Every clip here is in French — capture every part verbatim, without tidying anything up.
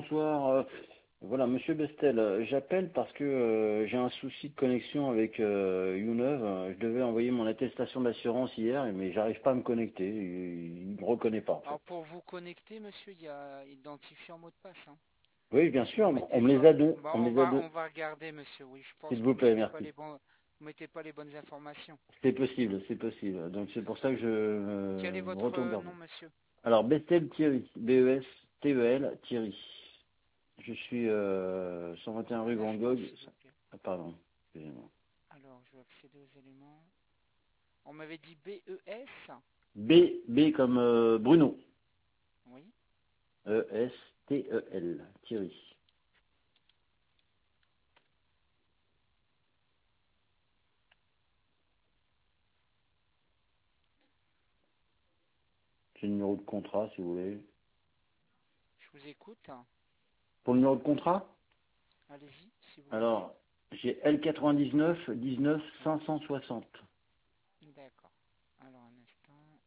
bonsoir. Euh, voilà, Monsieur Bestel, euh, j'appelle parce que euh, j'ai un souci de connexion avec euh, YouNeuf. Euh, Je devais envoyer mon attestation d'assurance hier, mais j'arrive pas à me connecter. Il ne me reconnaît pas en fait. Alors pour vous connecter, monsieur, il y a identifiant mot de passe. Hein. Oui, bien Si vous sûr, mettez on me les pas, a deux. bah On on me les a va deux. on va regarder, monsieur. Oui, je pense S'il que vous vous plaît, mettez pas merci. les bons, vous mettez pas les bonnes informations. C'est possible, c'est possible. Donc c'est pour ça que je Quel est euh, me votre retourne euh, vers nom, vous. monsieur? Alors, Bestel Thierry, B E S T E L Thierry. Je suis euh, cent vingt et un rue Un Van instant, Gogh. s'il vous plaît. Ah, pardon, excusez-moi. Alors, je vais accéder aux éléments. On m'avait dit B E S. B, B comme euh, Bruno. Oui. E S T E L, Thierry. J'ai le numéro de contrat si vous voulez. Je vous écoute. Pour le numéro de contrat, Allez-y, si vous l'avez. alors j'ai L quatre-vingt-dix-neuf dix-neuf Oui. cinq cent soixante. D'accord. Alors, un instant.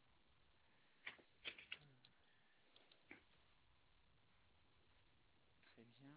Très bien.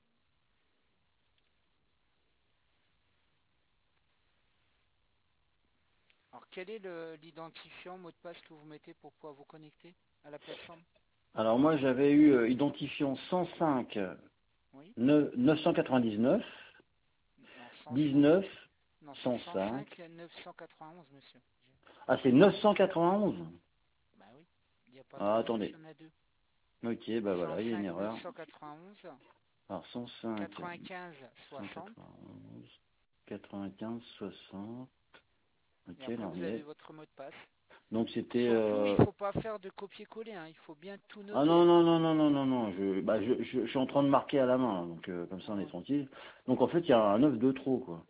Alors, quel est le- l'identifiant mot de passe que vous mettez pour pouvoir vous connecter à la plateforme? Alors moi j'avais eu euh, identifiant cent cinq Oui. neuf cent quatre-vingt-dix-neuf Non, cent cinq. dix-neuf Non, c'est cent cinq. cent cinq neuf cent quatre-vingt-onze, monsieur. Ah c'est neuf cent quatre-vingt-onze. Bah oui. Il n'y a pas Ah trois neuf, il attendez. y en a deux. Ok, bah voilà, il y a une cent cinq erreur. neuf cent quatre-vingt-onze Alors cent cinq quatre-vingt-quinze soixante. cent quatre-vingt-onze quatre-vingt-quinze soixante. Et Ok, après, là on vous y avez est. votre mot de passe. Donc c'était Surtout, il euh, ne faut pas faire de copier-coller. Hein. Il faut bien tout ah noter. non, non, non, non, non, non, non, je, bah, je, je, je suis en train de marquer à la main, donc euh, comme ça on est Ouais. tranquille. Donc en fait, il y a un neuf de trop, quoi.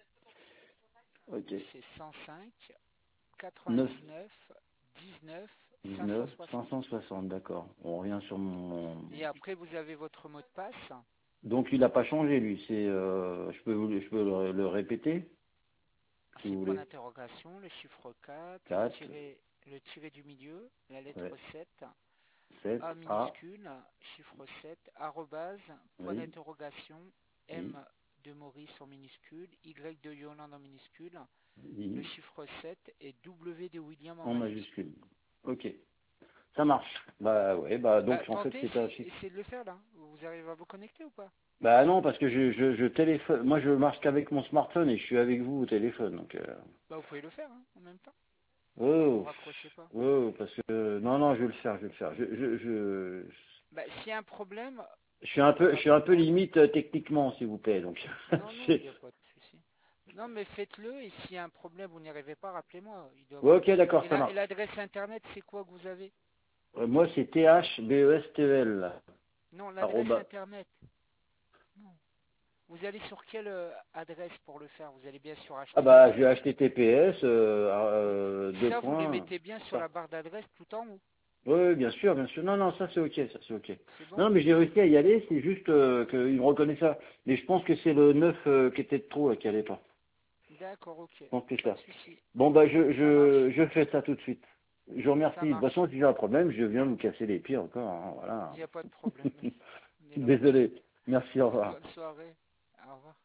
Ok. C'est cent cinq neuf, quatre-vingt-dix-neuf dix-neuf dix-neuf, cinq cinq cent soixante. cent soixante, d'accord. On revient sur mon... Et après, vous avez votre mot de passe. Donc il n'a pas changé, lui. C'est, euh, je peux, vous- je peux le, le répéter, si C'est vous point voulez. d'interrogation, le chiffre quatre, le quatre, tiré, le tiré du milieu, la lettre ouais, sept, sept, A A, minuscule, chiffre sept, arrobase, point oui, d'interrogation, oui, M de Maurice en minuscule, Y de Yolande en minuscule, le oui, chiffre sept et W de William en en majuscule. majuscule. Ok, ça marche. Bah ouais, bah donc Bah, en fait tentez, c'est un si, chiffre. essayez de le faire là. Vous arrivez à vous connecter ou pas? Bah non, parce que je, je, je téléphone. Moi, je marche qu'avec mon smartphone et je suis avec vous au téléphone. Donc, euh... Bah, vous pouvez le faire hein, en même temps. Si vous oh, raccrochez pas. oh, parce que non, non, je vais le faire, je vais le faire. Je, je, je, Bah, s'il y a un problème, je suis un peu, je suis un peu rappelez-moi. limite euh, techniquement, s'il vous plaît. Donc, Non, non, il c'est- n'y a pas de souci. Non, mais faites-le et s'il y a un problème, vous n'y arrivez pas, rappelez-moi. Il doit ouais, avoir... ok, d'accord, Et ça la- et marche. l'adresse internet, c'est quoi que vous avez? Euh, moi, c'est T H B E S T E L. Non, l'adresse arroba- internet. Non. Vous allez sur quelle euh, adresse pour le faire? Vous allez bien sur Ah bah, je vais H T T P S. H T T P S euh, Oui. euh, deux Ça, vous les points. mettez bien sur Ça. la barre d'adresse tout en haut. Oui, oui, bien sûr, bien sûr. Non, non, ça c'est ok, ça c'est ok. C'est bon? Non, mais j'ai réussi à y aller, c'est juste euh, qu'il me reconnaît ça. Mais je pense que c'est le neuf euh, qui était de trop, là, qui allait pas. D'accord, ok. Je pense que c'est Pas de ça. souci. Bon, bah, je, Ça je, marche. je fais ça tout de suite. Je vous remercie. Ça De toute façon, marche. si j'ai un problème, je viens vous casser les pieds encore, hein, Il voilà. n'y a pas de problème. On est là pour ça. Désolé. Merci, au revoir. Bonne soirée. Au revoir.